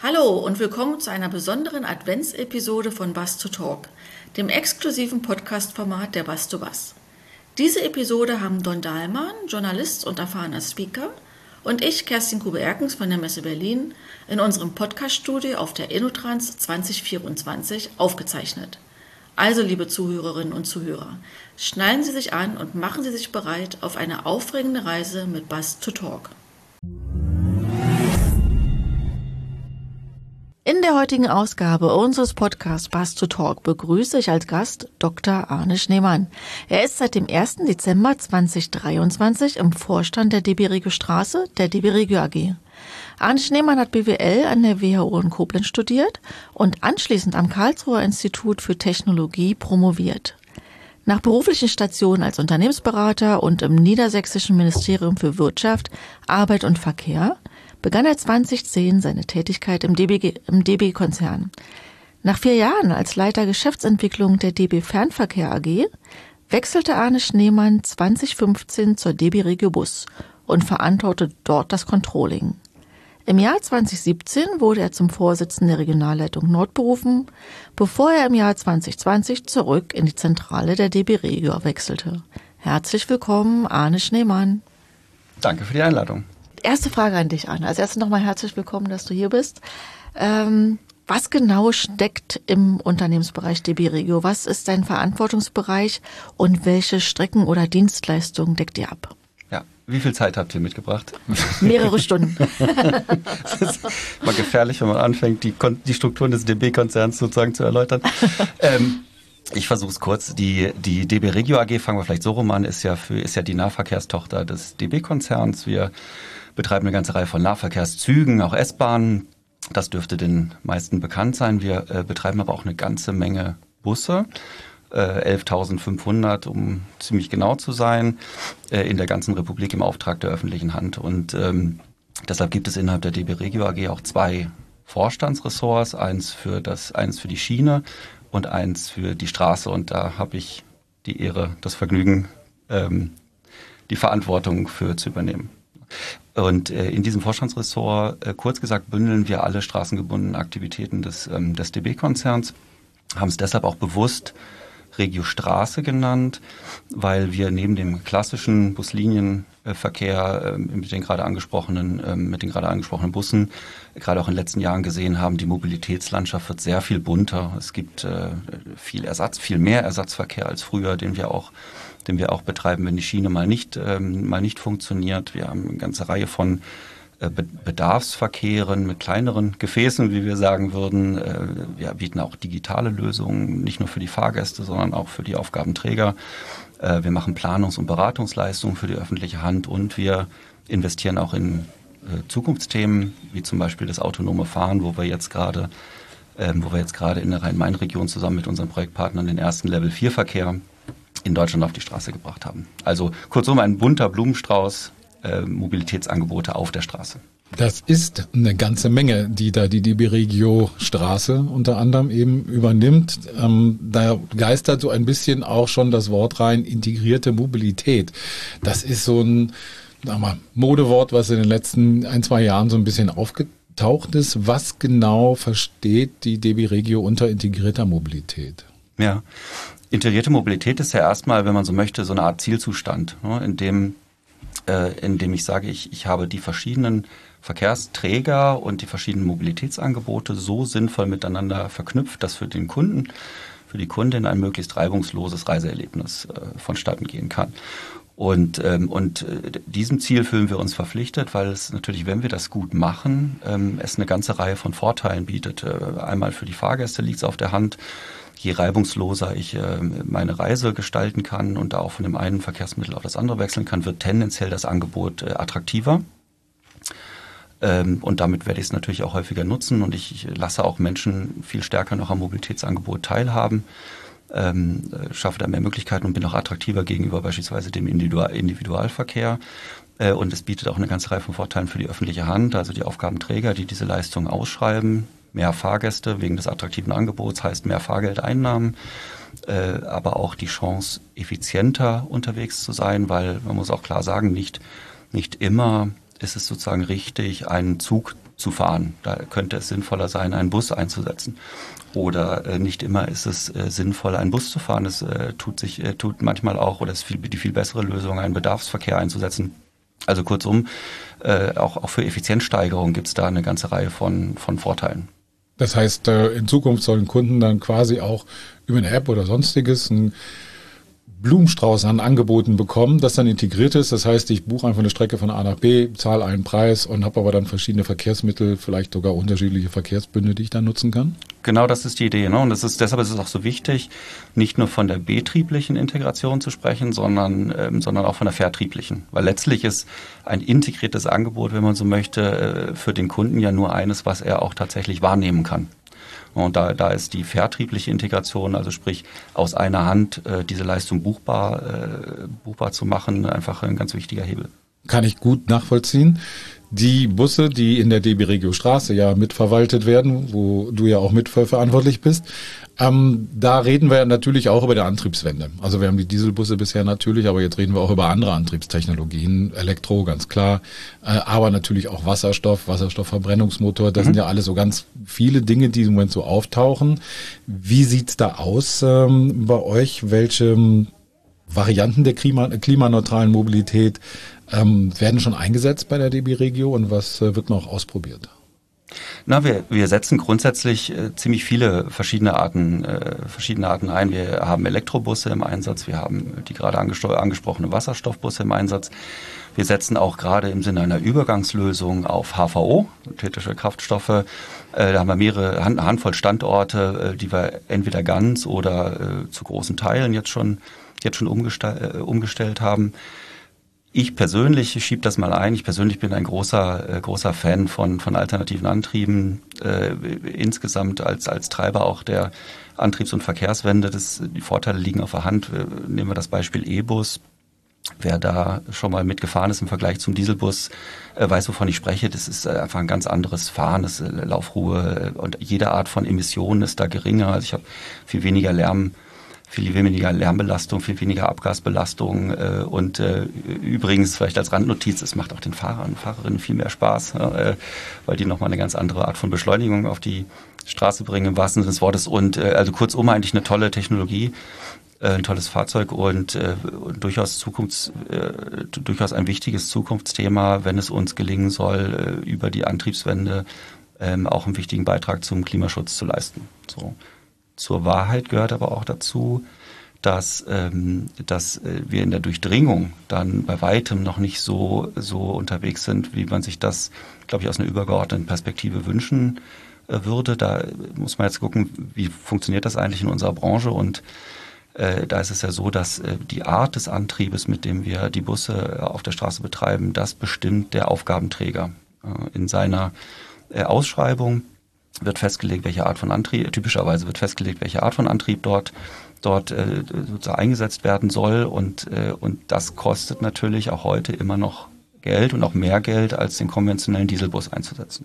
Hallo und willkommen zu einer besonderen Adventsepisode von Bus to Talk, dem exklusiven Podcast-Format der Bus to Bus. Diese Episode haben Don Dahlmann, Journalist und erfahrener Speaker, und ich, Kerstin Kube-Erkens von der Messe Berlin, in unserem Podcast-Studio auf der InnoTrans 2024 aufgezeichnet. Also, liebe Zuhörerinnen und Zuhörer, schnallen Sie sich an und machen Sie sich bereit auf eine aufregende Reise mit Bus to Talk. In der heutigen Ausgabe unseres Podcasts Bus to Talk begrüße ich als Gast Dr. Arne Schneemann. Er ist seit dem 1. Dezember 2023 im Vorstand der DB Regio Straße, der DB Regio AG. Arne Schneemann hat BWL an der WHU in Koblenz studiert und anschließend am Karlsruher Institut für Technologie promoviert. Nach beruflichen Stationen als Unternehmensberater und im Niedersächsischen Ministerium für Wirtschaft, Arbeit und Verkehr begann er 2010 seine Tätigkeit im DB-Konzern. Nach 4 Jahren als Leiter Geschäftsentwicklung der DB Fernverkehr AG wechselte Arne Schneemann 2015 zur DB Regio Bus und verantwortete dort das Controlling. Im Jahr 2017 wurde er zum Vorsitzenden der Regionalleitung Nord berufen, bevor er im Jahr 2020 zurück in die Zentrale der DB Regio wechselte. Herzlich willkommen, Arne Schneemann. Danke für die Einladung. Erste Frage an dich, Arne. Als erstes nochmal herzlich willkommen, dass du hier bist. Was genau steckt im Unternehmensbereich DB Regio? Was ist dein Verantwortungsbereich und welche Strecken oder Dienstleistungen deckt ihr ab? Ja, wie viel Zeit habt ihr mitgebracht? Mehrere Stunden. Das ist mal gefährlich, wenn man anfängt, die Strukturen des DB-Konzerns sozusagen zu erläutern. Ich versuche es kurz. Die DB Regio AG, fangen wir vielleicht so rum an, ist ja die Nahverkehrstochter des DB-Konzerns. Wir betreiben eine ganze Reihe von Nahverkehrszügen, auch S-Bahnen. Das dürfte den meisten bekannt sein. Wir betreiben aber auch eine ganze Menge Busse. 11.500, um ziemlich genau zu sein, in der ganzen Republik im Auftrag der öffentlichen Hand. Und deshalb gibt es innerhalb der DB Regio AG auch 2 Vorstandsressorts, eins für die Schiene und eins für die Straße. Und da habe ich die Ehre, das Vergnügen, die Verantwortung für zu übernehmen. Und in diesem Vorstandsressort, kurz gesagt, bündeln wir alle straßengebundenen Aktivitäten des DB-Konzerns, haben es deshalb auch bewusst Regio Straße genannt, weil wir neben dem klassischen Buslinienverkehr mit den gerade angesprochenen Bussen gerade auch in den letzten Jahren gesehen haben, die Mobilitätslandschaft wird sehr viel bunter. Es gibt viel mehr Ersatzverkehr als früher, den wir auch betreiben, wenn die Schiene mal nicht funktioniert. Wir haben eine ganze Reihe von Bedarfsverkehren mit kleineren Gefäßen, wie wir sagen würden. Wir bieten auch digitale Lösungen, nicht nur für die Fahrgäste, sondern auch für die Aufgabenträger. Wir machen Planungs- und Beratungsleistungen für die öffentliche Hand und wir investieren auch in Zukunftsthemen, wie zum Beispiel das autonome Fahren, wo wir jetzt gerade in der Rhein-Main-Region zusammen mit unseren Projektpartnern den ersten Level-4-Verkehr in Deutschland auf die Straße gebracht haben. Also kurzum ein bunter Blumenstrauß, Mobilitätsangebote auf der Straße. Das ist eine ganze Menge, die da die DB Regio Straße unter anderem eben übernimmt. Da geistert so ein bisschen auch schon das Wort rein, integrierte Mobilität. Das ist so ein Modewort, was in den letzten 1-2 Jahren so ein bisschen aufgetaucht ist. Was genau versteht die DB Regio unter integrierter Mobilität? Ja, integrierte Mobilität ist ja erstmal, wenn man so möchte, so eine Art Zielzustand, in dem ich sage, ich habe die verschiedenen Verkehrsträger und die verschiedenen Mobilitätsangebote so sinnvoll miteinander verknüpft, dass für die Kundin ein möglichst reibungsloses Reiseerlebnis vonstatten gehen kann. Und diesem Ziel fühlen wir uns verpflichtet, weil es natürlich, wenn wir das gut machen, es eine ganze Reihe von Vorteilen bietet. Einmal für die Fahrgäste liegt es auf der Hand. Je reibungsloser ich meine Reise gestalten kann und da auch von dem einen Verkehrsmittel auf das andere wechseln kann, wird tendenziell das Angebot attraktiver. Und damit werde ich es natürlich auch häufiger nutzen und ich lasse auch Menschen viel stärker noch am Mobilitätsangebot teilhaben, schaffe da mehr Möglichkeiten und bin auch attraktiver gegenüber beispielsweise dem Individualverkehr. Und es bietet auch eine ganze Reihe von Vorteilen für die öffentliche Hand, also die Aufgabenträger, die diese Leistungen ausschreiben. Mehr Fahrgäste wegen des attraktiven Angebots heißt mehr Fahrgeldeinnahmen, aber auch die Chance, effizienter unterwegs zu sein, weil man muss auch klar sagen, nicht immer ist es sozusagen richtig, einen Zug zu fahren. Da könnte es sinnvoller sein, einen Bus einzusetzen. Oder nicht immer ist es sinnvoll, einen Bus zu fahren. Es tut manchmal auch, oder es ist die viel bessere Lösung, einen Bedarfsverkehr einzusetzen. Also kurzum, auch für Effizienzsteigerung gibt es da eine ganze Reihe von Vorteilen. Das heißt, in Zukunft sollen Kunden dann quasi auch über eine App oder sonstiges einen Blumenstrauß an Angeboten bekommen, das dann integriert ist. Das heißt, ich buche einfach eine Strecke von A nach B, zahle einen Preis und habe aber dann verschiedene Verkehrsmittel, vielleicht sogar unterschiedliche Verkehrsbünde, die ich dann nutzen kann. Genau, das ist die Idee. Ne? Und deshalb ist es auch so wichtig, nicht nur von der betrieblichen Integration zu sprechen, sondern auch von der vertrieblichen. Weil letztlich ist ein integriertes Angebot, wenn man so möchte, für den Kunden ja nur eines, was er auch tatsächlich wahrnehmen kann. Und da ist die vertriebliche Integration, also sprich aus einer Hand diese Leistung buchbar zu machen, einfach ein ganz wichtiger Hebel. Kann ich gut nachvollziehen. Die Busse, die in der DB Regio Straße ja mitverwaltet werden, wo du ja auch mitverantwortlich bist, da reden wir natürlich auch über die Antriebswende. Also wir haben die Dieselbusse bisher natürlich, aber jetzt reden wir auch über andere Antriebstechnologien, Elektro, ganz klar, aber natürlich auch Wasserstoffverbrennungsmotor, das sind ja alles so ganz viele Dinge, die im Moment so auftauchen. Wie sieht's da aus bei euch? Welche Varianten der klimaneutralen Mobilität werden schon eingesetzt bei der DB Regio und was wird noch ausprobiert? Na, wir setzen grundsätzlich ziemlich viele verschiedene Arten ein. Wir haben Elektrobusse im Einsatz, wir haben die gerade angesprochene Wasserstoffbusse im Einsatz. Wir setzen auch gerade im Sinne einer Übergangslösung auf HVO, synthetische Kraftstoffe. Da haben wir eine Handvoll Standorte, die wir entweder ganz oder zu großen Teilen jetzt schon umgestellt haben. Ich persönlich schiebe das mal ein. Ich persönlich bin ein großer Fan von alternativen Antrieben. Insgesamt als Treiber auch der Antriebs- und Verkehrswende. Die Vorteile liegen auf der Hand. Nehmen wir das Beispiel E-Bus. Wer da schon mal mitgefahren ist im Vergleich zum Dieselbus, weiß, wovon ich spreche. Das ist einfach ein ganz anderes Fahren, das ist Laufruhe und jede Art von Emissionen ist da geringer. Also ich habe viel weniger Lärmbelastung, viel weniger Abgasbelastung und übrigens vielleicht als Randnotiz, es macht auch den Fahrern und Fahrerinnen viel mehr Spaß, weil die nochmal eine ganz andere Art von Beschleunigung auf die Straße bringen, im wahrsten Sinne des Wortes. Und also kurzum eigentlich eine tolle Technologie, ein tolles Fahrzeug und durchaus ein wichtiges Zukunftsthema, wenn es uns gelingen soll, über die Antriebswende auch einen wichtigen Beitrag zum Klimaschutz zu leisten. So. Zur Wahrheit gehört aber auch dazu, dass wir in der Durchdringung dann bei weitem noch nicht so unterwegs sind, wie man sich das, glaube ich, aus einer übergeordneten Perspektive wünschen würde. Da muss man jetzt gucken, wie funktioniert das eigentlich in unserer Branche und da ist es ja so, dass die Art des Antriebes, mit dem wir die Busse auf der Straße betreiben, das bestimmt der Aufgabenträger. In seiner Ausschreibung wird festgelegt, welche Art von Antrieb, typischerweise wird festgelegt, welche Art von Antrieb dort sozusagen eingesetzt werden soll und das kostet natürlich auch heute immer noch Geld und auch mehr Geld, als den konventionellen Dieselbus einzusetzen.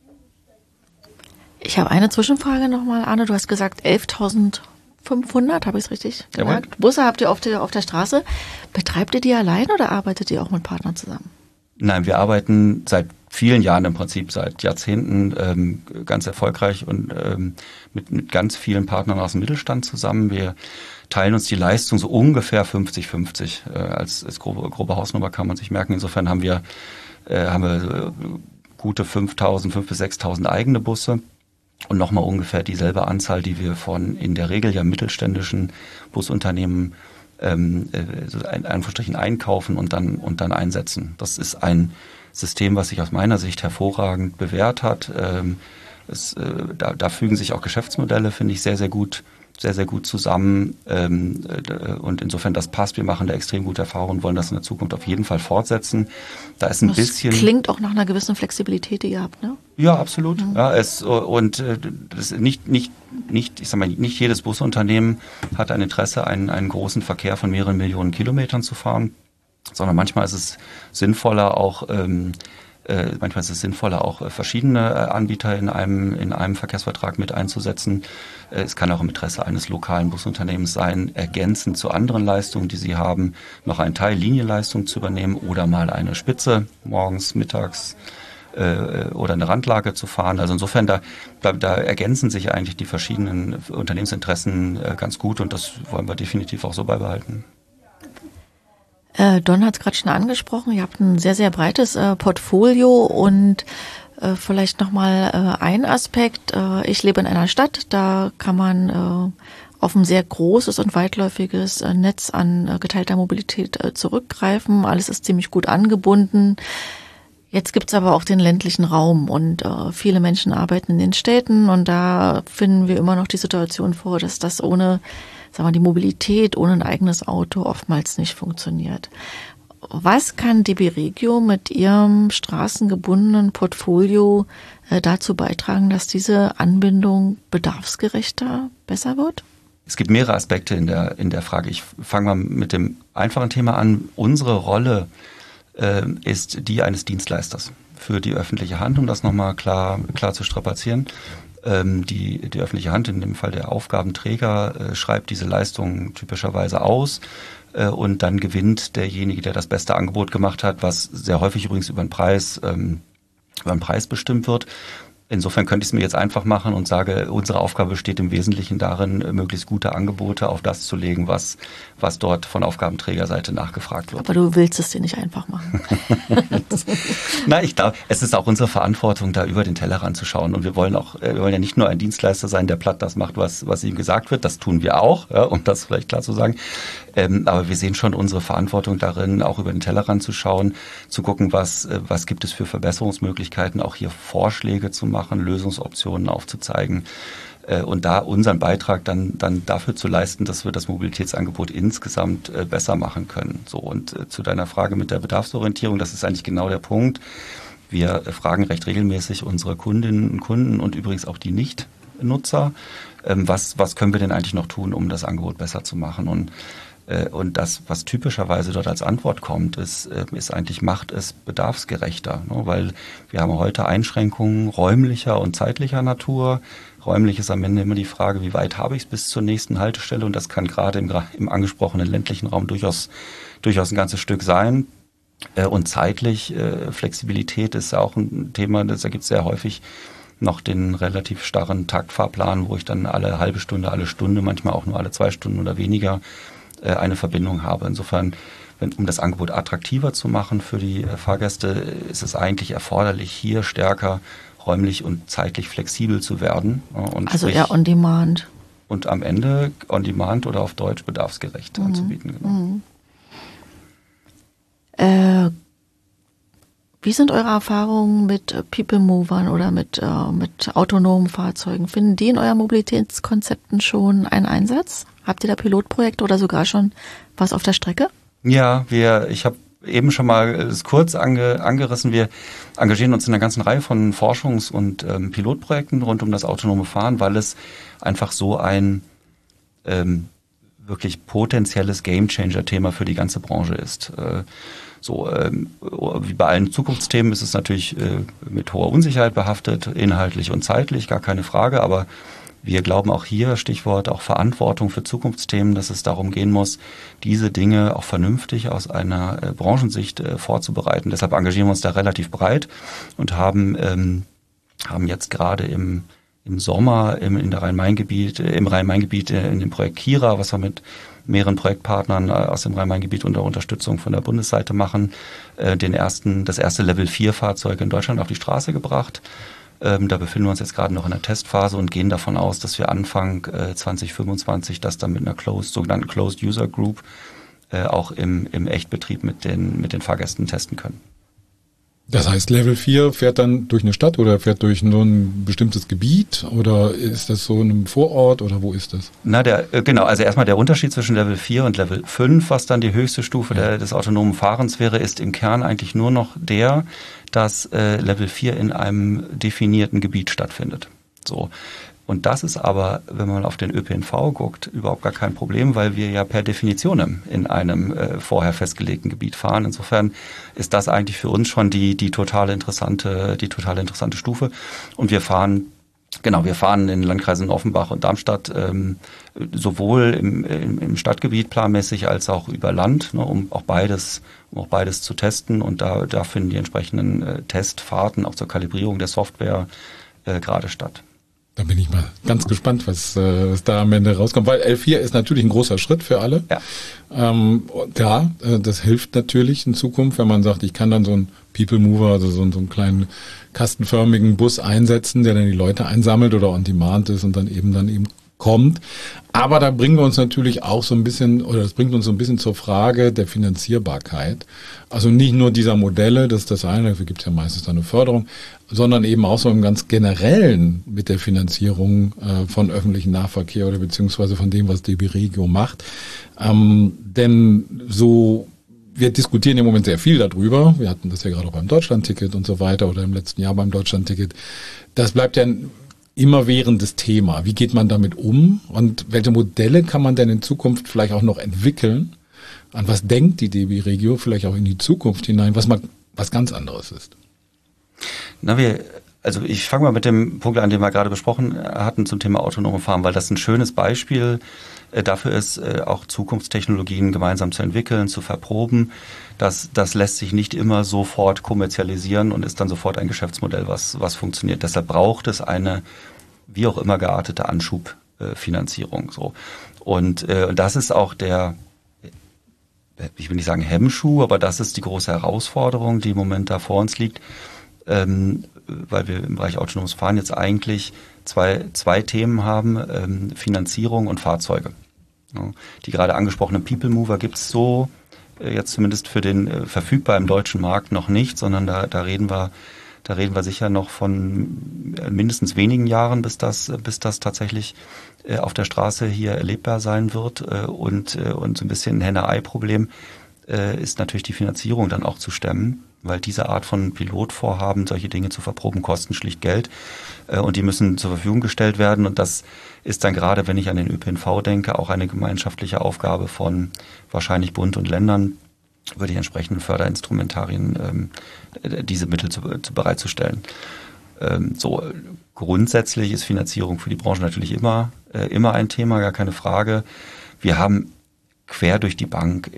Ich habe eine Zwischenfrage nochmal, Arne. Du hast gesagt 11.500, habe ich es richtig gesagt? Jawohl. Busse habt ihr auf der Straße. Betreibt ihr die allein oder arbeitet ihr auch mit Partnern zusammen? Nein, wir arbeiten seit vielen Jahren im Prinzip, seit Jahrzehnten ganz erfolgreich und mit ganz vielen Partnern aus dem Mittelstand zusammen. Wir teilen uns die Leistung so ungefähr 50-50. Als grobe Hausnummer kann man sich merken. Insofern haben wir gute 5.000 bis 6.000 eigene Busse und nochmal ungefähr dieselbe Anzahl, die wir von in der Regel ja mittelständischen Busunternehmen in Anführungsstrichen einkaufen und dann einsetzen. Das ist ein System, was sich aus meiner Sicht hervorragend bewährt hat. Da fügen sich auch Geschäftsmodelle, finde ich, sehr, sehr gut zusammen. Und insofern das passt. Wir machen da extrem gute Erfahrungen und wollen das in der Zukunft auf jeden Fall fortzetzen. Da ist ein bisschen. Das klingt auch nach einer gewissen Flexibilität, die ihr habt, ne? Ja, absolut. Mhm. Ja, das nicht jedes Busunternehmen hat ein Interesse, einen großen Verkehr von mehreren Millionen Kilometern zu fahren, sondern manchmal ist es sinnvoller, auch verschiedene Anbieter in einem Verkehrsvertrag mit einzusetzen. Es kann auch im Interesse eines lokalen Busunternehmens sein, ergänzend zu anderen Leistungen, die sie haben, noch einen Teil Linienleistung zu übernehmen oder mal eine Spitze morgens, mittags, oder eine Randlage zu fahren. Also insofern, da ergänzen sich eigentlich die verschiedenen Unternehmensinteressen ganz gut und das wollen wir definitiv auch so beibehalten. Don hat es gerade schon angesprochen, ihr habt ein sehr, sehr breites Portfolio und vielleicht nochmal ein Aspekt. Ich lebe in einer Stadt, da kann man auf ein sehr großes und weitläufiges Netz an geteilter Mobilität zurückgreifen. Alles ist ziemlich gut angebunden. Jetzt gibt's aber auch den ländlichen Raum und viele Menschen arbeiten in den Städten und da finden wir immer noch die Situation vor, dass das ohne, sagen wir, die Mobilität, ohne ein eigenes Auto oftmals nicht funktioniert. Was kann DB Regio mit ihrem straßengebundenen Portfolio dazu beitragen, dass diese Anbindung bedarfsgerechter besser wird? Es gibt mehrere Aspekte in der Frage. Ich fange mal mit dem einfachen Thema an. Unsere Rolle ist die eines Dienstleisters für die öffentliche Hand, um das nochmal klar zu strapazieren. Die öffentliche Hand, in dem Fall der Aufgabenträger, schreibt diese Leistung typischerweise aus und dann gewinnt derjenige, der das beste Angebot gemacht hat, was sehr häufig übrigens über den Preis bestimmt wird. Insofern könnte ich es mir jetzt einfach machen und sage, unsere Aufgabe besteht im Wesentlichen darin, möglichst gute Angebote auf das zu legen, was dort von Aufgabenträgerseite nachgefragt wird. Aber du willst es dir nicht einfach machen. Na, ich glaube, es ist auch unsere Verantwortung, da über den Tellerrand zu schauen. Und wir wollen ja nicht nur ein Dienstleister sein, der platt das macht, was ihm gesagt wird. Das tun wir auch, ja, um das vielleicht klar zu sagen. Aber wir sehen schon unsere Verantwortung darin, auch über den Tellerrand zu schauen, zu gucken, was gibt es für Verbesserungsmöglichkeiten, auch hier Vorschläge zu machen, Lösungsoptionen aufzuzeigen und da unseren Beitrag dann dafür zu leisten, dass wir das Mobilitätsangebot insgesamt besser machen können. So, und zu deiner Frage mit der Bedarfsorientierung, das ist eigentlich genau der Punkt. Wir fragen recht regelmäßig unsere Kundinnen und Kunden und übrigens auch die Nichtnutzer, was können wir denn eigentlich noch tun, um das Angebot besser zu machen? Und das, was typischerweise dort als Antwort kommt, ist eigentlich, macht es bedarfsgerechter. Ne? Weil wir haben heute Einschränkungen räumlicher und zeitlicher Natur. Räumlich ist am Ende immer die Frage, wie weit habe ich es bis zur nächsten Haltestelle? Und das kann gerade im angesprochenen ländlichen Raum durchaus ein ganzes Stück sein. Und zeitlich, Flexibilität ist ja auch ein Thema, das ergibt sehr häufig noch den relativ starren Taktfahrplan, wo ich dann alle halbe Stunde, alle Stunde, manchmal auch nur alle 2 Stunden oder weniger eine Verbindung habe. Insofern, um das Angebot attraktiver zu machen für die Fahrgäste, ist es eigentlich erforderlich, hier stärker räumlich und zeitlich flexibel zu werden. Und also eher on demand. Und am Ende on demand oder auf Deutsch bedarfsgerecht anzubieten. Genau. Wie sind eure Erfahrungen mit People Movern oder mit autonomen Fahrzeugen? Finden die in euren Mobilitätskonzepten schon einen Einsatz? Habt ihr da Pilotprojekte oder sogar schon was auf der Strecke? Ja, ich habe eben schon mal es kurz angerissen. Wir engagieren uns in einer ganzen Reihe von Forschungs- und Pilotprojekten rund um das autonome Fahren, weil es einfach so ein wirklich potenzielles Gamechanger-Thema für die ganze Branche ist. Wie bei allen Zukunftsthemen ist es natürlich mit hoher Unsicherheit behaftet, inhaltlich und zeitlich, gar keine Frage, aber wir glauben auch hier, Stichwort auch Verantwortung für Zukunftsthemen, dass es darum gehen muss, diese Dinge auch vernünftig aus einer Branchensicht vorzubereiten. Deshalb engagieren wir uns da relativ breit und haben jetzt gerade im Sommer im Rhein-Main-Gebiet in dem Projekt Kira, was wir mit mehreren Projektpartnern aus dem Rhein-Main-Gebiet unter Unterstützung von der Bundesseite machen, das erste Level-4-Fahrzeug in Deutschland auf die Straße gebracht. Da befinden wir uns jetzt gerade noch in der Testphase und gehen davon aus, dass wir Anfang 2025 das dann mit einer sogenannten Closed User Group auch im Echtbetrieb mit den Fahrgästen testen können. Das heißt, Level 4 fährt dann durch eine Stadt oder fährt durch nur ein bestimmtes Gebiet oder ist das so in einem Vorort oder wo ist das? Genau, also erstmal der Unterschied zwischen Level 4 und Level 5, was dann die höchste Stufe des autonomen Fahrens wäre, ist im Kern eigentlich nur noch dass Level 4 in einem definierten Gebiet stattfindet. So. Und das ist aber, wenn man auf den ÖPNV guckt, überhaupt gar kein Problem, weil wir ja per Definition in einem vorher festgelegten Gebiet fahren. Insofern ist das eigentlich für uns schon die total interessante Stufe. Und wir fahren in den Landkreisen Offenbach und Darmstadt sowohl im Stadtgebiet planmäßig als auch über Land, um auch beides um auch beides zu testen. Und da finden die entsprechenden Testfahrten auch zur Kalibrierung der Software gerade statt. Da bin ich mal ganz gespannt, was da am Ende rauskommt, weil L4 ist natürlich ein großer Schritt für alle. Ja. Das hilft natürlich in Zukunft, wenn man sagt, ich kann dann so einen People Mover, also so einen kleinen kastenförmigen Bus einsetzen, der dann die Leute einsammelt oder on demand ist und dann eben kommt. Aber da bringen wir uns natürlich auch so ein bisschen, oder das bringt uns so ein bisschen zur Frage der Finanzierbarkeit. Also nicht nur dieser Modelle, das ist das eine, dafür gibt es ja meistens dann eine Förderung, sondern eben auch so im ganz Generellen mit der Finanzierung von öffentlichem Nahverkehr oder beziehungsweise von dem, was DB Regio macht. Denn so, wir diskutieren im Moment sehr viel darüber. Wir hatten das ja gerade auch beim Deutschlandticket und so weiter oder im letzten Jahr beim Deutschlandticket. Das bleibt ja ein immerwährendes Thema. Wie geht man damit um und welche Modelle kann man denn in Zukunft vielleicht auch noch entwickeln? An was denkt die DB Regio vielleicht auch in die Zukunft hinein, was mal was ganz anderes ist? Also ich fange mal mit dem Punkt an, den wir gerade besprochen hatten zum Thema autonome Fahren, weil das ein schönes Beispiel dafür ist, auch Zukunftstechnologien gemeinsam zu entwickeln, zu verproben. Das lässt sich nicht immer sofort kommerzialisieren und ist dann sofort ein Geschäftsmodell, was funktioniert. Deshalb braucht es eine, wie auch immer geartete Anschubfinanzierung. So. Und das ist auch ich will nicht sagen Hemmschuh, aber das ist die große Herausforderung, die im Moment da vor uns liegt, weil wir im Bereich autonomes Fahren jetzt eigentlich zwei Themen haben, Finanzierung und Fahrzeuge. Ja, die gerade angesprochenen People Mover gibt es so jetzt zumindest für den verfügbar im deutschen Markt noch nicht, sondern da reden wir sicher noch von mindestens wenigen Jahren, bis das tatsächlich auf der Straße hier erlebbar sein wird. Und so ein bisschen ein Henne-Ei-Problem ist natürlich die Finanzierung dann auch zu stemmen, weil diese Art von Pilotvorhaben, solche Dinge zu verproben, kosten schlicht Geld und die müssen zur Verfügung gestellt werden. Und das ist dann gerade, wenn ich an den ÖPNV denke, auch eine gemeinschaftliche Aufgabe von wahrscheinlich Bund und Ländern, über die entsprechenden Förderinstrumentarien diese Mittel bereitzustellen. So grundsätzlich ist Finanzierung für die Branche natürlich immer ein Thema, gar keine Frage. Wir haben quer durch die Bank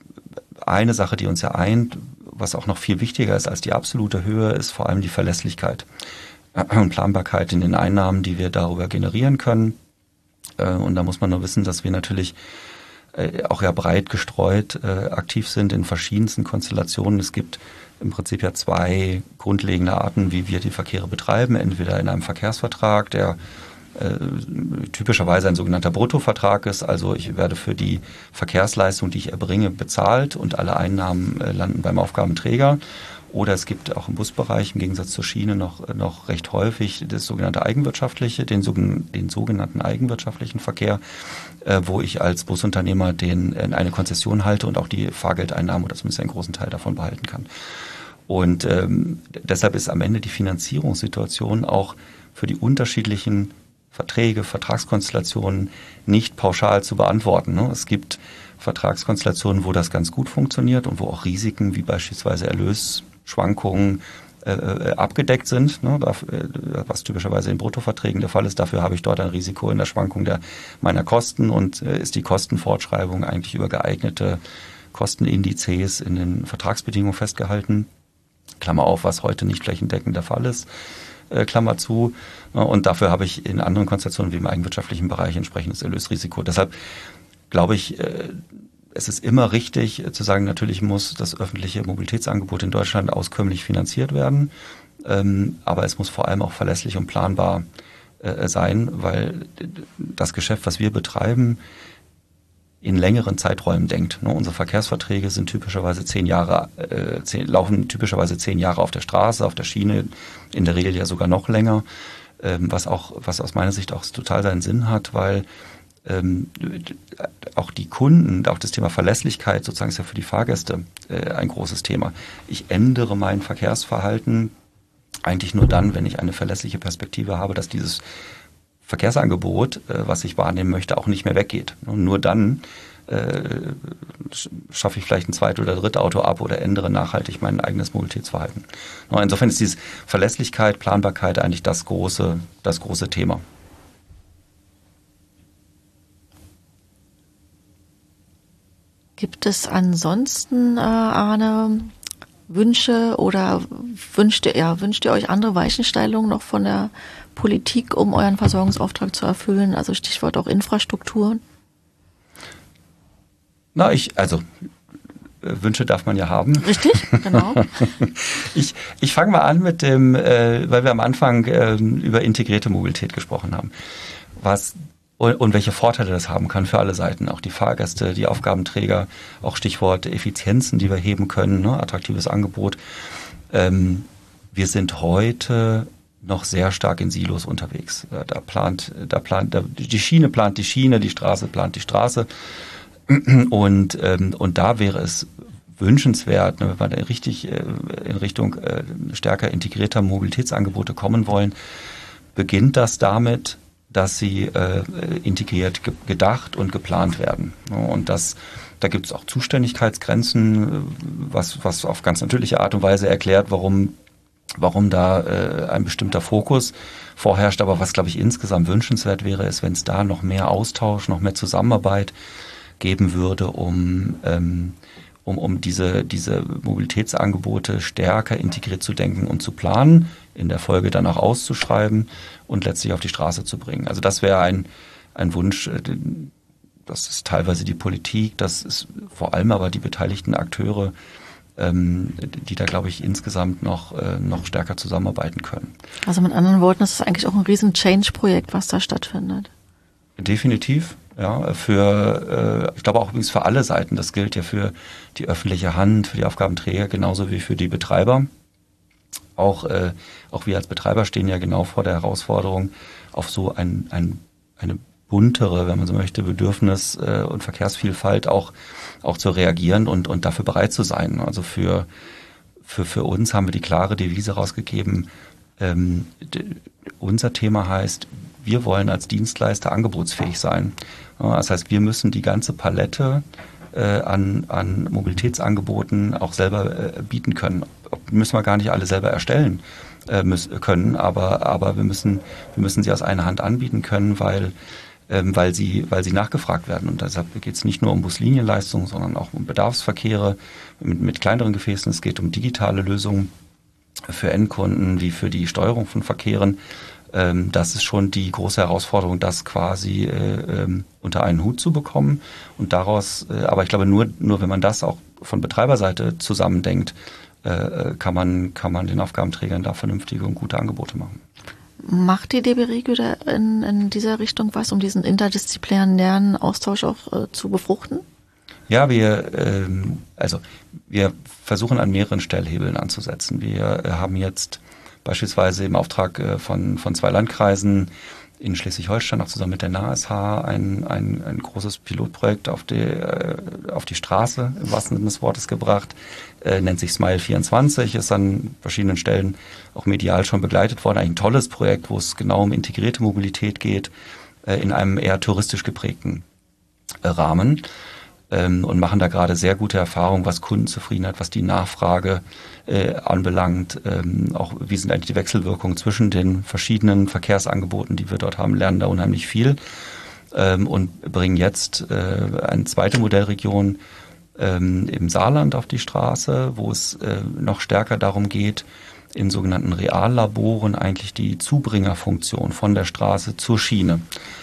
eine Sache, die uns ja eint, was auch noch viel wichtiger ist als die absolute Höhe, ist vor allem die Verlässlichkeit und Planbarkeit in den Einnahmen, die wir darüber generieren können. Und da muss man nur wissen, dass wir natürlich auch ja breit gestreut aktiv sind in verschiedensten Konstellationen. Es gibt im Prinzip ja zwei grundlegende Arten, wie wir die Verkehre betreiben. Entweder in einem Verkehrsvertrag, der typischerweise ein sogenannter Bruttovertrag ist. Also ich werde für die Verkehrsleistung, die ich erbringe, bezahlt und alle Einnahmen landen beim Aufgabenträger. Oder es gibt auch im Busbereich im Gegensatz zur Schiene noch recht häufig das sogenannte eigenwirtschaftliche, den sogenannten eigenwirtschaftlichen Verkehr, wo ich als Busunternehmer eine Konzession halte und auch die Fahrgeldeinnahmen oder zumindest einen großen Teil davon behalten kann. Und deshalb ist am Ende die Finanzierungssituation auch für die unterschiedlichen Verträge, Vertragskonstellationen nicht pauschal zu beantworten. Ne? Es gibt Vertragskonstellationen, wo das ganz gut funktioniert und wo auch Risiken wie beispielsweise Erlösschwankungen abgedeckt sind, ne? Was typischerweise in Bruttoverträgen der Fall ist. Dafür habe ich dort ein Risiko in der Schwankung meiner Kosten und ist die Kostenfortschreibung eigentlich über geeignete Kostenindizes in den Vertragsbedingungen festgehalten. Klammer auf, was heute nicht flächendeckend der Fall ist. Klammer zu. Und dafür habe ich in anderen Konstellationen wie im eigenwirtschaftlichen Bereich entsprechendes Erlösrisiko. Deshalb glaube ich, es ist immer richtig zu sagen, natürlich muss das öffentliche Mobilitätsangebot in Deutschland auskömmlich finanziert werden. Aber es muss vor allem auch verlässlich und planbar sein, weil das Geschäft, was wir betreiben, in längeren Zeiträumen denkt. Unsere Verkehrsverträge sind typischerweise 10 Jahre, laufen typischerweise 10 Jahre auf der Straße, auf der Schiene, in der Regel ja sogar noch länger, was aus meiner Sicht auch total seinen Sinn hat, weil auch die Kunden, auch das Thema Verlässlichkeit sozusagen ist ja für die Fahrgäste ein großes Thema. Ich ändere mein Verkehrsverhalten eigentlich nur dann, wenn ich eine verlässliche Perspektive habe, dass dieses Verkehrsangebot, was ich wahrnehmen möchte, auch nicht mehr weggeht. Und nur dann schaffe ich vielleicht ein zweites oder drittes Auto ab oder ändere nachhaltig mein eigenes Mobilitätsverhalten. Insofern ist diese Verlässlichkeit, Planbarkeit eigentlich das große Thema. Gibt Gibt es ansonsten, Arne, Wünsche oder wünscht ihr euch andere Weichenstellungen noch von der Politik, um euren Versorgungsauftrag zu erfüllen? Also Stichwort auch Infrastrukturen. Wünsche darf man ja haben. Richtig, genau. Ich fange mal an mit dem, weil wir am Anfang über integrierte Mobilität gesprochen haben. Und welche Vorteile das haben kann für alle Seiten, auch die Fahrgäste, die Aufgabenträger, auch Stichwort Effizienzen, die wir heben können, ne? Attraktives Angebot. Wir sind heute noch sehr stark in Silos unterwegs. Die Schiene plant die Schiene, die Straße plant die Straße. Und da wäre es wünschenswert, wenn wir da richtig in Richtung stärker integrierter Mobilitätsangebote kommen wollen, beginnt das damit, dass sie integriert gedacht und geplant werden. Und da gibt es auch Zuständigkeitsgrenzen, was auf ganz natürliche Art und Weise erklärt, warum da ein bestimmter Fokus vorherrscht. Aber was, glaube ich, insgesamt wünschenswert wäre, ist, wenn es da noch mehr Austausch, noch mehr Zusammenarbeit geben würde, um diese Mobilitätsangebote stärker integriert zu denken und zu planen, in der Folge dann auch auszuschreiben und letztlich auf die Straße zu bringen. Also das wäre ein Wunsch, das ist teilweise die Politik, das ist vor allem aber die beteiligten Akteure, die da, glaube ich, insgesamt noch stärker zusammenarbeiten können. Also mit anderen Worten, das ist eigentlich auch ein riesen Change-Projekt, was da stattfindet. Definitiv. Ja, ich glaube auch übrigens für alle Seiten. Das gilt ja für die öffentliche Hand, für die Aufgabenträger, genauso wie für die Betreiber. Auch wir als Betreiber stehen ja genau vor der Herausforderung, auf so eine buntere, wenn man so möchte, Bedürfnis- und Verkehrsvielfalt auch zu reagieren und dafür bereit zu sein. Also für uns haben wir die klare Devise rausgegeben, unser Thema heißt, wir wollen als Dienstleister angebotsfähig sein. Das heißt, wir müssen die ganze Palette an Mobilitätsangeboten auch selber bieten können. Müssen wir gar nicht alle selber erstellen können, aber wir müssen sie aus einer Hand anbieten können, weil sie nachgefragt werden. Und deshalb geht es nicht nur um Buslinienleistungen, sondern auch um Bedarfsverkehre mit kleineren Gefäßen. Es geht um digitale Lösungen für Endkunden wie für die Steuerung von Verkehren. Das ist schon die große Herausforderung, das quasi unter einen Hut zu bekommen. Und daraus, aber ich glaube, nur wenn man das auch von Betreiberseite zusammendenkt, kann man den Aufgabenträgern da vernünftige und gute Angebote machen. Macht die DB Regio da in dieser Richtung was, um diesen interdisziplinären Austausch auch zu befruchten? Ja, wir versuchen an mehreren Stellhebeln anzusetzen. Wir haben jetzt beispielsweise im Auftrag von 2 Landkreisen in Schleswig-Holstein, auch zusammen mit der NASH, ein großes Pilotprojekt auf die Straße im wahrsten Sinne des Wortes gebracht, nennt sich Smile 24, ist an verschiedenen Stellen auch medial schon begleitet worden. Eigentlich ein tolles Projekt, wo es genau um integrierte Mobilität geht, in einem eher touristisch geprägten Rahmen. Und machen da gerade sehr gute Erfahrungen, was Kundenzufriedenheit, was die Nachfrage anbelangt. Auch wie sind eigentlich die Wechselwirkungen zwischen den verschiedenen Verkehrsangeboten, die wir dort haben, lernen da unheimlich viel und bringen jetzt eine zweite Modellregion im Saarland auf die Straße, wo es noch stärker darum geht, in sogenannten Reallaboren eigentlich die Zubringerfunktion von der Straße zur Schiene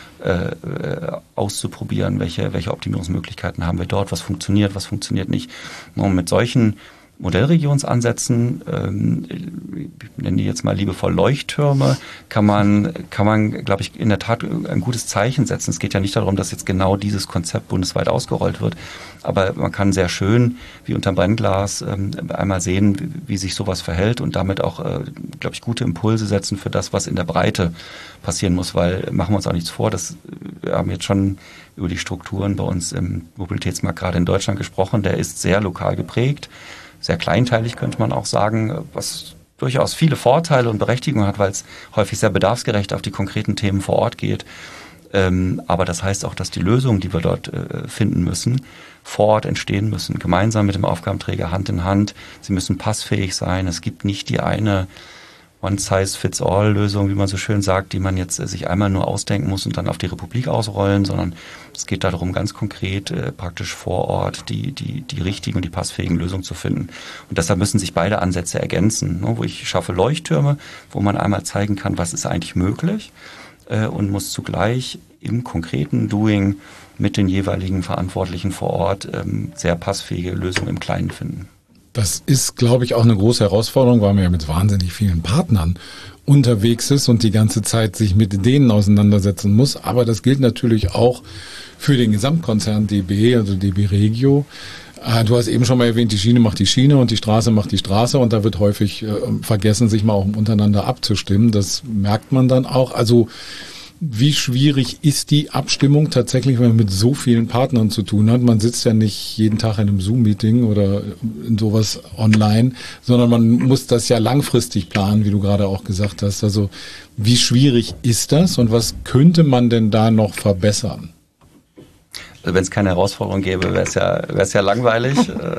auszuprobieren, welche Optimierungsmöglichkeiten haben wir dort, was funktioniert nicht. Und mit solchen Modellregionsansätzen, ich nenne die jetzt mal liebevoll Leuchttürme, kann man, glaube ich, in der Tat ein gutes Zeichen setzen. Es geht ja nicht darum, dass jetzt genau dieses Konzept bundesweit ausgerollt wird, aber man kann sehr schön, wie unterm Brennglas, einmal sehen, wie sich sowas verhält und damit auch, glaube ich, gute Impulse setzen für das, was in der Breite passieren muss, weil, machen wir uns auch nichts vor, wir haben jetzt schon über die Strukturen bei uns im Mobilitätsmarkt gerade in Deutschland gesprochen, der ist sehr lokal geprägt, sehr kleinteilig könnte man auch sagen, was durchaus viele Vorteile und Berechtigungen hat, weil es häufig sehr bedarfsgerecht auf die konkreten Themen vor Ort geht. Aber das heißt auch, dass die Lösungen, die wir dort finden müssen, vor Ort entstehen müssen, gemeinsam mit dem Aufgabenträger Hand in Hand. Sie müssen passfähig sein. Es gibt nicht die eine One-Size-Fits-All-Lösung, wie man so schön sagt, die man jetzt sich einmal nur ausdenken muss und dann auf die Republik ausrollen, sondern es geht darum, ganz konkret praktisch vor Ort die richtigen und die passfähigen Lösungen zu finden. Und deshalb müssen sich beide Ansätze ergänzen, ne? Wo ich schaffe Leuchttürme, wo man einmal zeigen kann, was ist eigentlich möglich, und muss zugleich im konkreten Doing mit den jeweiligen Verantwortlichen vor Ort sehr passfähige Lösungen im Kleinen finden. Das ist, glaube ich, auch eine große Herausforderung, weil man ja mit wahnsinnig vielen Partnern unterwegs ist und die ganze Zeit sich mit denen auseinandersetzen muss. Aber das gilt natürlich auch für den Gesamtkonzern DB, also DB Regio. Du hast eben schon mal erwähnt, die Schiene macht die Schiene und die Straße macht die Straße, und da wird häufig vergessen, sich mal auch untereinander abzustimmen. Das merkt man dann auch. Also wie schwierig ist die Abstimmung tatsächlich, wenn man mit so vielen Partnern zu tun hat? Man sitzt ja nicht jeden Tag in einem Zoom-Meeting oder in sowas online, sondern man muss das ja langfristig planen, wie du gerade auch gesagt hast. Also wie schwierig ist das und was könnte man denn da noch verbessern? Also wenn es keine Herausforderung gäbe, wäre es ja langweilig.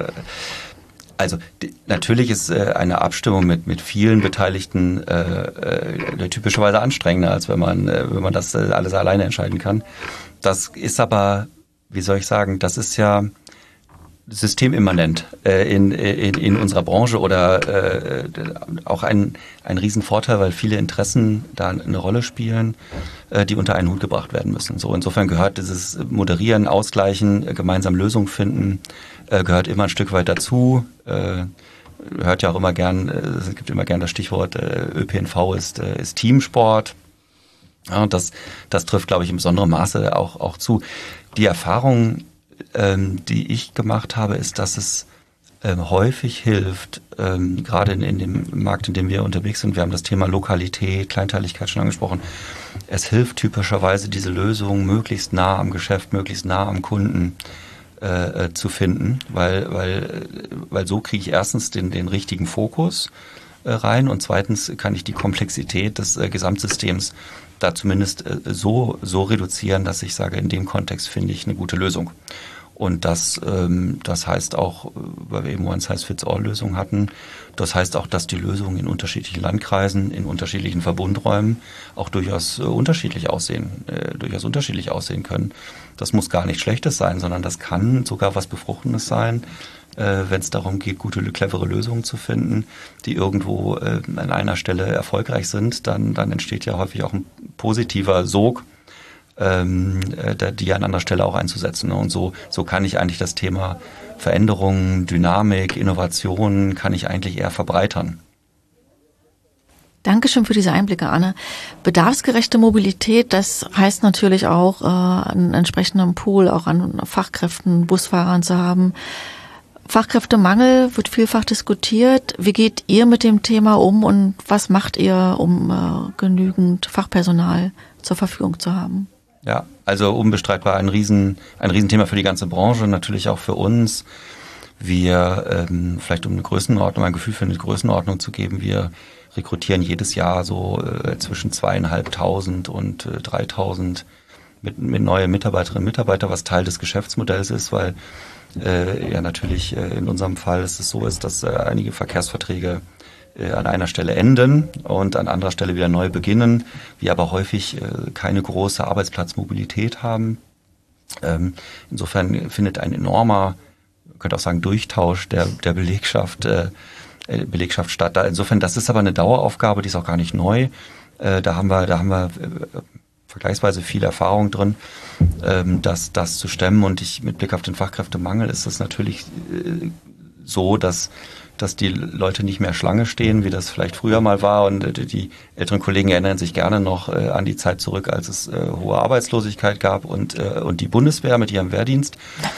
Also natürlich ist eine Abstimmung mit vielen Beteiligten typischerweise anstrengender, als wenn man das alles alleine entscheiden kann. Das ist aber, wie soll ich sagen, das ist ja systemimmanent in unserer Branche oder auch ein Riesenvorteil, weil viele Interessen da eine Rolle spielen, die unter einen Hut gebracht werden müssen. So, insofern gehört dieses Moderieren, Ausgleichen, gemeinsam Lösungen finden, gehört immer ein Stück weit dazu. Hört ja auch immer gern, es gibt immer gern das Stichwort ÖPNV ist Teamsport. Ja, das trifft, glaube ich, in besonderem Maße auch zu. Die Erfahrung, die ich gemacht habe, ist, dass es häufig hilft, gerade in dem Markt, in dem wir unterwegs sind, wir haben das Thema Lokalität, Kleinteiligkeit schon angesprochen, es hilft typischerweise, diese Lösung möglichst nah am Geschäft, möglichst nah am Kunden zu finden, weil so kriege ich erstens den richtigen Fokus rein und zweitens kann ich die Komplexität des Gesamtsystems da zumindest so reduzieren, dass ich sage, in dem Kontext finde ich eine gute Lösung. Und das heißt auch, weil wir eben One-Size-Fits-All-Lösungen hatten, das heißt auch, dass die Lösungen in unterschiedlichen Landkreisen, in unterschiedlichen Verbundräumen auch durchaus unterschiedlich aussehen können. Das muss gar nichts Schlechtes sein, sondern das kann sogar was Befruchtendes sein, wenn es darum geht, gute, clevere Lösungen zu finden, die irgendwo an einer Stelle erfolgreich sind, dann entsteht ja häufig auch ein positiver Sog, die an anderer Stelle auch einzusetzen. Und so kann ich eigentlich das Thema Veränderung, Dynamik, Innovation kann ich eigentlich eher verbreitern. Dankeschön für diese Einblicke, Anne. Bedarfsgerechte Mobilität, das heißt natürlich auch, einen entsprechenden Pool auch an Fachkräften, Busfahrern zu haben. Fachkräftemangel wird vielfach diskutiert. Wie geht ihr mit dem Thema um und was macht ihr, um genügend Fachpersonal zur Verfügung zu haben? Ja, also unbestreitbar ein Riesenthema für die ganze Branche, natürlich auch für uns. Wir, vielleicht um ein Gefühl für eine Größenordnung zu geben, wir rekrutieren jedes Jahr so zwischen 2.500 und 3.000 mit neue Mitarbeiterinnen und Mitarbeiter, was Teil des Geschäftsmodells ist, weil natürlich in unserem Fall ist es so, dass einige Verkehrsverträge an einer Stelle enden und an anderer Stelle wieder neu beginnen, wir aber häufig keine große Arbeitsplatzmobilität haben. Insofern findet ein enormer, man könnte auch sagen, Durchtausch der Belegschaft statt. Insofern, das ist aber eine Daueraufgabe, die ist auch gar nicht neu. Da haben wir vergleichsweise viel Erfahrung drin, das zu stemmen. Und mit Blick auf den Fachkräftemangel ist es natürlich so, dass die Leute nicht mehr Schlange stehen, wie das vielleicht früher mal war. Und die älteren Kollegen erinnern sich gerne noch an die Zeit zurück, als es hohe Arbeitslosigkeit gab und die Bundeswehr mit ihrem Wehrdienst.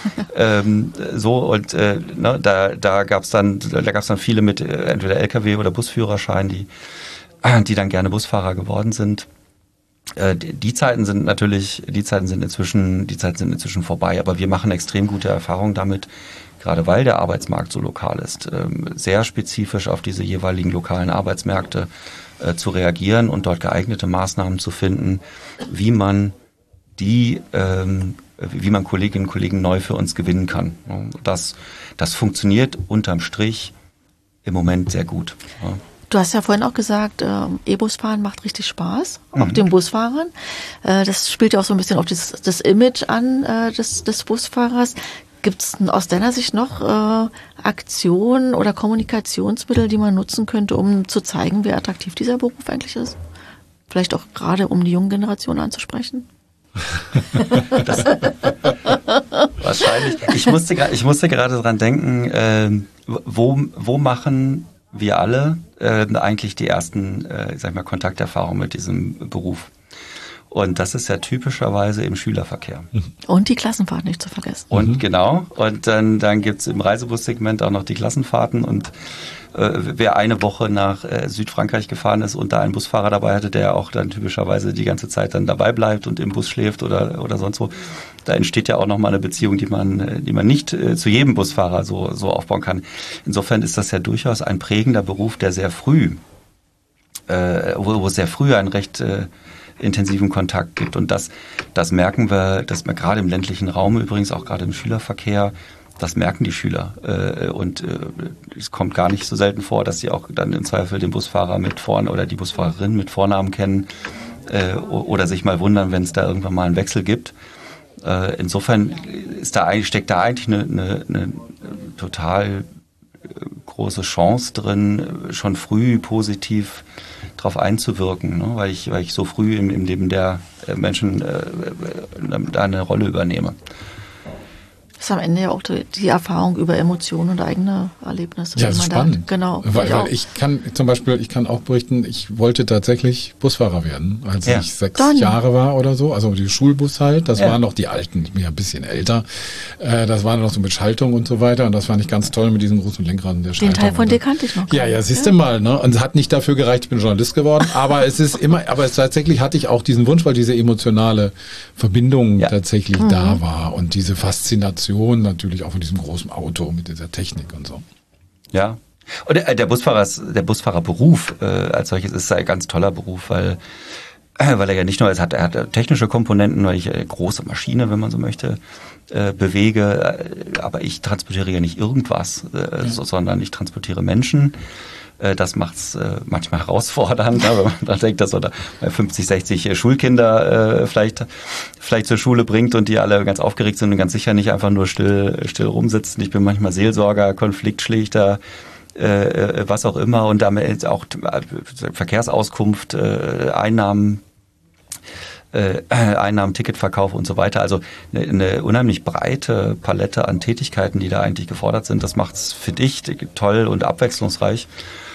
Da gab's dann viele mit entweder LKW oder Busführerschein, die dann gerne Busfahrer geworden sind. Die Zeiten sind inzwischen vorbei, aber wir machen extrem gute Erfahrungen damit, gerade weil der Arbeitsmarkt so lokal ist, sehr spezifisch auf diese jeweiligen lokalen Arbeitsmärkte zu reagieren und dort geeignete Maßnahmen zu finden, wie man Kolleginnen und Kollegen neu für uns gewinnen kann. Das funktioniert unterm Strich im Moment sehr gut. Du hast ja vorhin auch gesagt, E-Bus-Fahren macht richtig Spaß, auch den Busfahrern. Das spielt ja auch so ein bisschen auf das Image an des Busfahrers. Gibt es aus deiner Sicht noch Aktionen oder Kommunikationsmittel, die man nutzen könnte, um zu zeigen, wie attraktiv dieser Beruf eigentlich ist? Vielleicht auch gerade, um die junge Generation anzusprechen? Wahrscheinlich. Ich musste gerade dran denken, wo machen wir alle eigentlich die ersten, Kontakterfahrungen mit diesem Beruf? Und das ist ja typischerweise im Schülerverkehr. Und die Klassenfahrt nicht zu vergessen. Und genau. Und dann gibt's im Reisebussegment auch noch die Klassenfahrten. Und wer eine Woche nach Südfrankreich gefahren ist und da einen Busfahrer dabei hatte, der auch dann typischerweise die ganze Zeit dann dabei bleibt und im Bus schläft oder sonst wo, da entsteht ja auch nochmal eine Beziehung, die man nicht zu jedem Busfahrer so aufbauen kann. Insofern ist das ja durchaus ein prägender Beruf, der sehr früh, wo sehr früh ein recht intensiven Kontakt gibt. Und das merken wir gerade im ländlichen Raum, übrigens auch gerade im Schülerverkehr, das merken die Schüler. Und es kommt gar nicht so selten vor, dass sie auch dann im Zweifel den Busfahrer mit Vornamen oder die Busfahrerin mit Vornamen kennen oder sich mal wundern, wenn es da irgendwann mal einen Wechsel gibt. Insofern steckt da eigentlich eine total große Chance drin, schon früh positiv darauf einzuwirken, ne? weil ich so früh im Leben der Menschen da eine Rolle übernehme. Das ist am Ende ja auch die Erfahrung über Emotionen und eigene Erlebnisse. Ja, das ist spannend. Genau. Weil ich kann auch berichten, ich wollte tatsächlich Busfahrer werden, als ich 6 Jahre war oder so. Also die Schulbus halt, das waren noch die alten, ich bin ja ein bisschen älter. Das war noch so mit Schaltung und so weiter. Und das fand ich ganz toll mit diesem großen Lenkrad und der Schaltung. Den Teil von dir kannte ich noch. Ja, siehst du mal, ne? Und es hat nicht dafür gereicht, ich bin Journalist geworden. Aber tatsächlich hatte ich auch diesen Wunsch, weil diese emotionale Verbindung tatsächlich da war und diese Faszination natürlich auch von diesem großen Auto mit dieser Technik und so. Ja. Und der Busfahrerberuf als solches ist ein ganz toller Beruf, weil er ja nicht nur, er hat technische Komponenten, weil ich eine große Maschine, wenn man so möchte, bewege, aber ich transportiere ja nicht irgendwas, sondern ich transportiere Menschen. Das macht's manchmal herausfordernd, wenn man da denkt, dass man da 50, 60 Schulkinder vielleicht zur Schule bringt und die alle ganz aufgeregt sind und ganz sicher nicht einfach nur still rumsitzen. Ich bin manchmal Seelsorger, Konfliktschlichter, was auch immer und damit auch Verkehrsauskunft, Einnahmen, Ticketverkauf und so weiter. Also eine unheimlich breite Palette an Tätigkeiten, die da eigentlich gefordert sind. Das macht's, finde ich, toll und abwechslungsreich.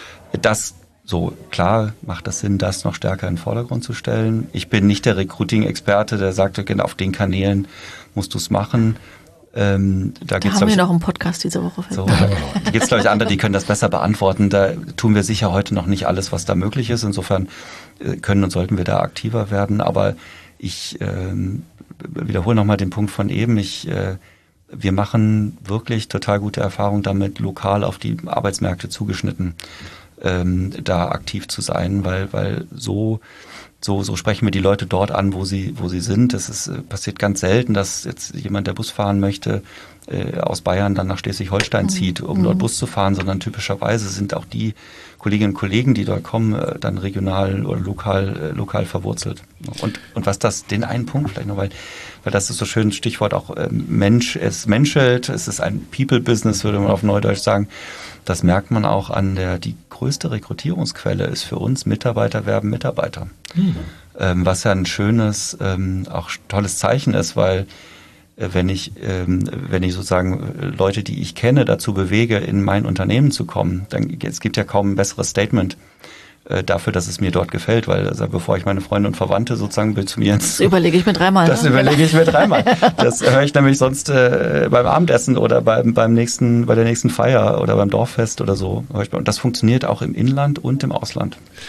Klar macht das Sinn, das noch stärker in den Vordergrund zu stellen. Ich bin nicht der Recruiting-Experte, der sagt, genau auf den Kanälen musst du es machen. Da haben wir noch einen Podcast diese Woche. Da gibt es, glaube ich, andere, die können das besser beantworten. Da tun wir sicher heute noch nicht alles, was da möglich ist. Insofern können und sollten wir da aktiver werden. Aber ich wiederhole nochmal den Punkt von eben. Wir machen wirklich total gute Erfahrungen damit, lokal auf die Arbeitsmärkte zugeschnitten da aktiv zu sein, weil so sprechen wir die Leute dort an, wo sie sind. Es passiert ganz selten, dass jetzt jemand, der Bus fahren möchte, aus Bayern dann nach Schleswig-Holstein zieht, um dort Bus zu fahren, sondern typischerweise sind auch die Kolleginnen und Kollegen, die dort kommen, dann regional oder lokal verwurzelt. Und was den einen Punkt vielleicht noch, weil das ist so schön, Stichwort auch es menschelt, es ist ein People-Business, würde man auf Neudeutsch sagen. Das merkt man auch die größte Rekrutierungsquelle ist für uns Mitarbeiter werben Mitarbeiter. Was ja ein schönes, auch tolles Zeichen ist, weil wenn ich sozusagen Leute, die ich kenne, dazu bewege, in mein Unternehmen zu kommen, es gibt ja kaum ein besseres Statement dafür, dass es mir dort gefällt, weil bevor ich meine Freunde und Verwandte sozusagen zu mir Das überlege ich mir dreimal. Das überlege ich mir dreimal. Das höre ich nämlich sonst beim Abendessen oder bei der nächsten Feier oder beim Dorffest oder so. Und das funktioniert auch im Inland und im Ausland.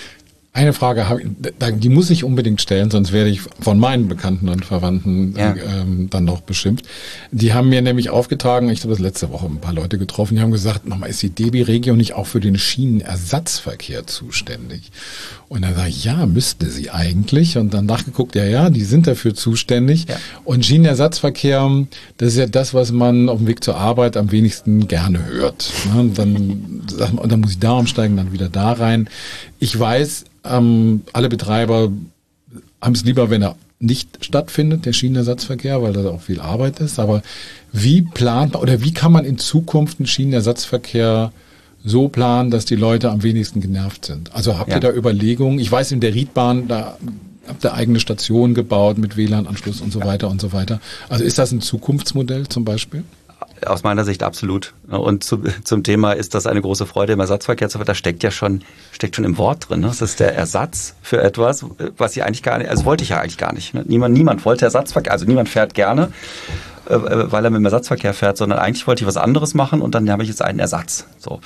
Eine Frage, die muss ich unbedingt stellen, sonst werde ich von meinen Bekannten und Verwandten dann noch beschimpft. Die haben mir nämlich aufgetragen, ich habe das letzte Woche ein paar Leute getroffen, die haben gesagt, Mama, ist die DB Regio nicht auch für den Schienenersatzverkehr zuständig? Und dann sage ich, ja, müsste sie eigentlich. Und dann nachgeguckt, ja, die sind dafür zuständig. Ja. Und Schienenersatzverkehr, das ist ja das, was man auf dem Weg zur Arbeit am wenigsten gerne hört. Und dann sagt man, dann muss ich da umsteigen, dann wieder da rein. Ich weiß, alle Betreiber haben es lieber, wenn er nicht stattfindet, der Schienenersatzverkehr, weil das auch viel Arbeit ist. Aber wie planbar oder wie kann man in Zukunft einen Schienenersatzverkehr so planen, dass die Leute am wenigsten genervt sind? Also habt ihr da Überlegungen? Ich weiß, in der Riedbahn, da habt ihr eigene Stationen gebaut mit WLAN-Anschluss und so weiter und so weiter. Also ist das ein Zukunftsmodell zum Beispiel? Aus meiner Sicht absolut. Und zum Thema, ist das eine große Freude im Ersatzverkehr? Da steckt schon im Wort drin. Das ist der Ersatz für etwas, was ich eigentlich gar nicht, also wollte ich ja eigentlich gar nicht. Niemand wollte Ersatzverkehr, also niemand fährt gerne, weil er mit dem Ersatzverkehr fährt, sondern eigentlich wollte ich was anderes machen und dann habe ich jetzt einen Ersatz. So.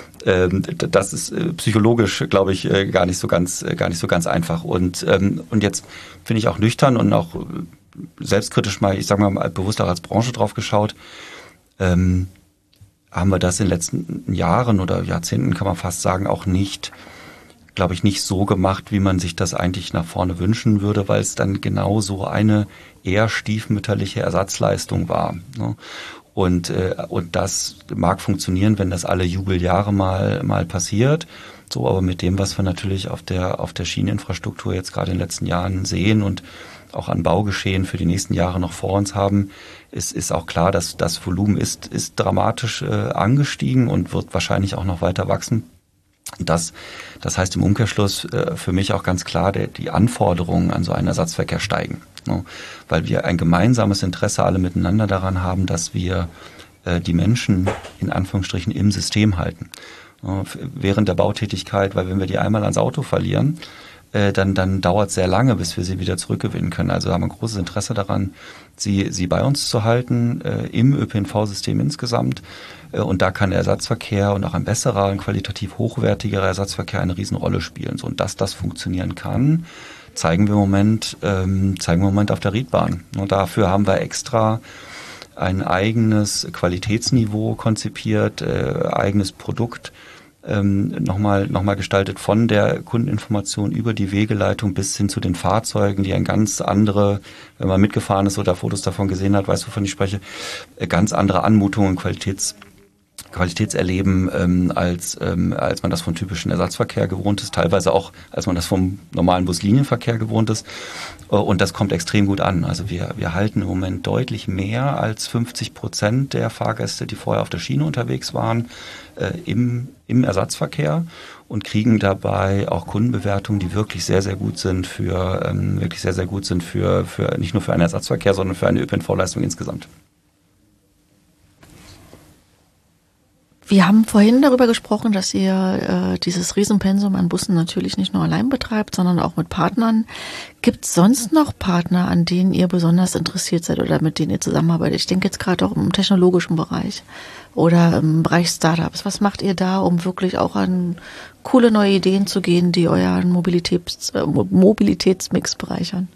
Das ist psychologisch, glaube ich, gar nicht so ganz einfach. Und jetzt finde ich auch nüchtern und auch selbstkritisch mal, ich sage mal bewusst auch als Branche drauf geschaut, haben wir das in den letzten Jahren oder Jahrzehnten, kann man fast sagen, auch nicht, glaube ich, nicht so gemacht, wie man sich das eigentlich nach vorne wünschen würde, weil es dann genau so eine eher stiefmütterliche Ersatzleistung war. Ne? Und das mag funktionieren, wenn das alle Jubeljahre mal passiert. So, aber mit dem, was wir natürlich auf der Schieneninfrastruktur jetzt gerade in den letzten Jahren sehen und auch an Baugeschehen für die nächsten Jahre noch vor uns haben, ist auch klar, dass das Volumen ist dramatisch angestiegen und wird wahrscheinlich auch noch weiter wachsen. Das heißt im Umkehrschluss für mich auch ganz klar, die Anforderungen an so einen Ersatzverkehr steigen. Ne? Weil wir ein gemeinsames Interesse alle miteinander daran haben, dass wir die Menschen in Anführungsstrichen im System halten. Während der Bautätigkeit, weil wenn wir die einmal ans Auto verlieren, dann dauert es sehr lange, bis wir sie wieder zurückgewinnen können. Also haben wir ein großes Interesse daran, sie bei uns zu halten, im ÖPNV-System insgesamt. Und da kann der Ersatzverkehr und auch ein besserer, ein qualitativ hochwertigerer Ersatzverkehr eine Riesenrolle spielen. So, und dass das funktionieren kann, zeigen wir im Moment auf der Riedbahn. Und dafür haben wir extra ein eigenes Qualitätsniveau konzipiert, eigenes Produkt, nochmal gestaltet von der Kundeninformation über die Wegeleitung bis hin zu den Fahrzeugen, die ein ganz andere, wenn man mitgefahren ist oder Fotos davon gesehen hat, weiß, wovon ich spreche, ganz andere Anmutungen und Qualitätserleben, als man das vom typischen Ersatzverkehr gewohnt ist, teilweise auch, als man das vom normalen Buslinienverkehr gewohnt ist. Und das kommt extrem gut an. Also wir halten im Moment deutlich mehr als 50% der Fahrgäste, die vorher auf der Schiene unterwegs waren, im Ersatzverkehr und kriegen dabei auch Kundenbewertungen, die wirklich sehr, sehr gut sind für nicht nur für einen Ersatzverkehr, sondern für eine ÖPNV-Leistung insgesamt. Wir haben vorhin darüber gesprochen, dass ihr dieses Riesenpensum an Bussen natürlich nicht nur allein betreibt, sondern auch mit Partnern. Gibt es sonst noch Partner, an denen ihr besonders interessiert seid oder mit denen ihr zusammenarbeitet? Ich denke jetzt gerade auch im technologischen Bereich oder im Bereich Startups. Was macht ihr da, um wirklich auch an coole neue Ideen zu gehen, die euren Mobilitätsmix bereichern?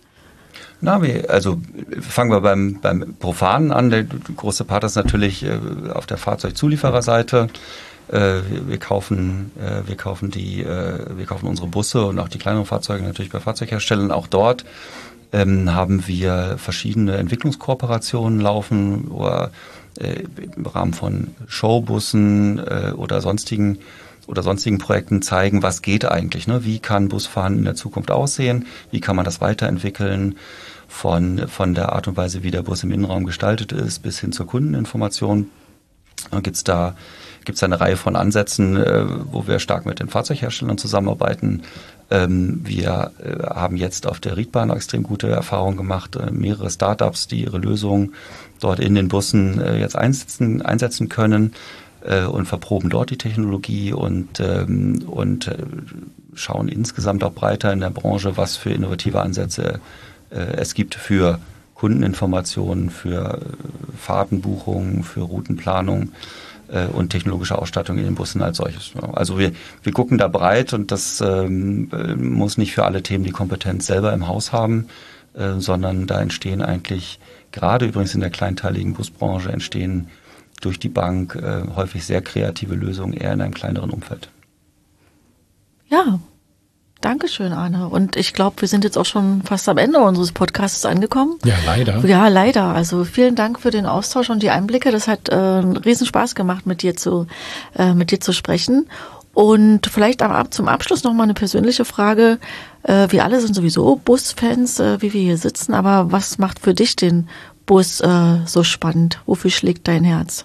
Fangen wir beim Profanen an. Der große Part ist natürlich auf der Fahrzeugzuliefererseite. Wir kaufen unsere Busse und auch die kleineren Fahrzeuge natürlich bei Fahrzeugherstellern. Auch dort haben wir verschiedene Entwicklungskooperationen laufen, oder im Rahmen von Showbussen oder sonstigen Projekten zeigen, was geht eigentlich, ne? Wie kann Busfahren in der Zukunft aussehen? Wie kann man das weiterentwickeln von der Art und Weise, wie der Bus im Innenraum gestaltet ist, bis hin zur Kundeninformation? Gibt's da eine Reihe von Ansätzen, wo wir stark mit den Fahrzeugherstellern zusammenarbeiten. Wir haben jetzt auf der Riedbahn extrem gute Erfahrungen gemacht, mehrere Startups, die ihre Lösungen dort in den Bussen jetzt einsetzen können. Und verproben dort die Technologie und schauen insgesamt auch breiter in der Branche, was für innovative Ansätze es gibt für Kundeninformationen, für Fahrtenbuchungen, für Routenplanung. und technologische Ausstattung in den Bussen als solches. Also wir gucken da breit und das muss nicht für alle Themen die Kompetenz selber im Haus haben, sondern da entstehen eigentlich, gerade übrigens in der kleinteiligen Busbranche, entstehen durch die Bank häufig sehr kreative Lösungen eher in einem kleineren Umfeld. Ja, Dankeschön, Arne. Und ich glaube, wir sind jetzt auch schon fast am Ende unseres Podcasts angekommen. Ja, leider. Ja, leider. Also vielen Dank für den Austausch und die Einblicke. Das hat einen riesen Spaß gemacht, mit dir zu sprechen. Und vielleicht zum Abschluss noch mal eine persönliche Frage. Wir alle sind sowieso Busfans, wie wir hier sitzen. Aber was macht für dich den Bus so spannend? Wofür schlägt dein Herz?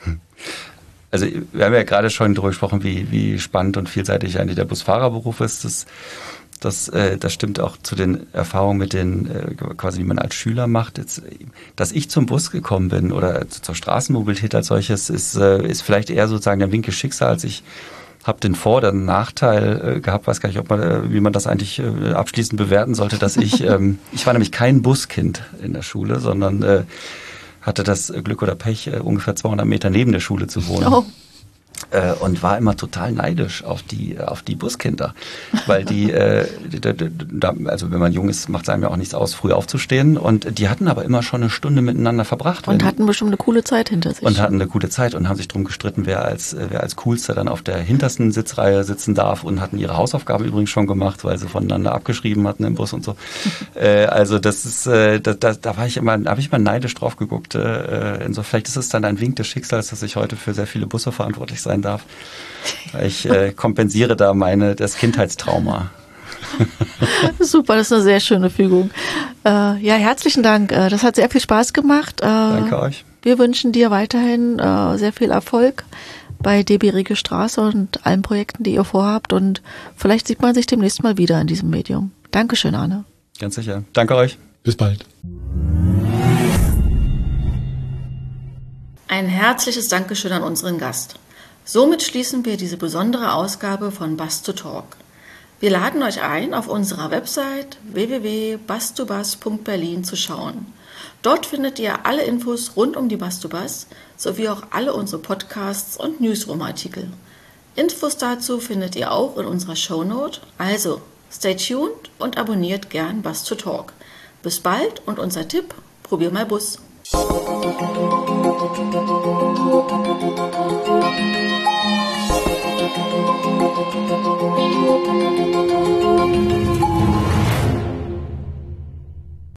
Also wir haben ja gerade schon darüber gesprochen, wie spannend und vielseitig eigentlich der Busfahrerberuf ist. Das stimmt auch zu den Erfahrungen mit den, quasi wie man als Schüler macht. Jetzt, dass ich zum Bus gekommen bin oder zur Straßenmobilität als solches, ist vielleicht eher sozusagen ein Wink des Schicksals. Ich habe den Vor- oder Nachteil gehabt, weiß gar nicht, wie man das eigentlich abschließend bewerten sollte, dass ich war nämlich kein Buskind in der Schule, sondern hatte das Glück oder Pech, ungefähr 200 Meter neben der Schule zu wohnen. Oh. Und war immer total neidisch auf die Buskinder, weil also wenn man jung ist, macht es einem ja auch nichts aus, früh aufzustehen, und die hatten aber immer schon eine Stunde miteinander verbracht. Und hatten bestimmt eine coole Zeit hinter sich. Und hatten eine coole Zeit und haben sich drum gestritten, wer als Coolster dann auf der hintersten Sitzreihe sitzen darf, und hatten ihre Hausaufgaben übrigens schon gemacht, weil sie voneinander abgeschrieben hatten im Bus und so. Also das ist, da habe ich immer neidisch drauf geguckt. Insofern vielleicht ist es dann ein Wink des Schicksals, dass ich heute für sehr viele Busse verantwortlich sein darf. Ich kompensiere da das Kindheitstrauma. Super, das ist eine sehr schöne Fügung. Ja, herzlichen Dank. Das hat sehr viel Spaß gemacht. Danke euch. Wir wünschen dir weiterhin sehr viel Erfolg bei DB Regio Straße und allen Projekten, die ihr vorhabt. Und vielleicht sieht man sich demnächst mal wieder in diesem Medium. Dankeschön, Arne. Ganz sicher. Danke euch. Bis bald. Ein herzliches Dankeschön an unseren Gast. Somit schließen wir diese besondere Ausgabe von Bus2Talk. Wir laden euch ein, auf unserer Website www.bus2bus.berlin zu schauen. Dort findet ihr alle Infos rund um die Bus2Bus sowie auch alle unsere Podcasts und Newsroom-Artikel. Infos dazu findet ihr auch in unserer Shownote. Also, stay tuned und abonniert gern Bus2Talk. Bis bald und unser Tipp, probier mal Bus.